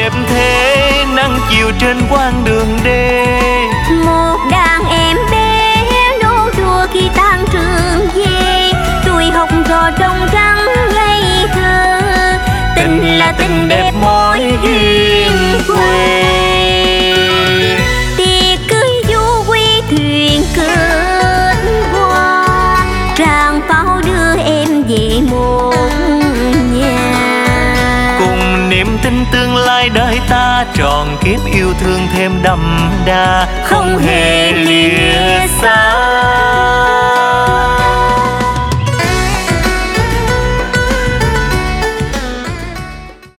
đẹp thế nắng chiều trên quãng đường đê. Một đàn em bé nô đùa khi tan trường về, tuổi học trò trong trắng ngây thơ. Tình là tình đẹp mối duyên quê. Tiệc cưới du quy thuyền kết hoa, tràng pháo đưa em về một nhà. Cùng niềm tin tương lai đời ta tròn kiếp yêu thương thêm đậm đà, không hề lìa xa.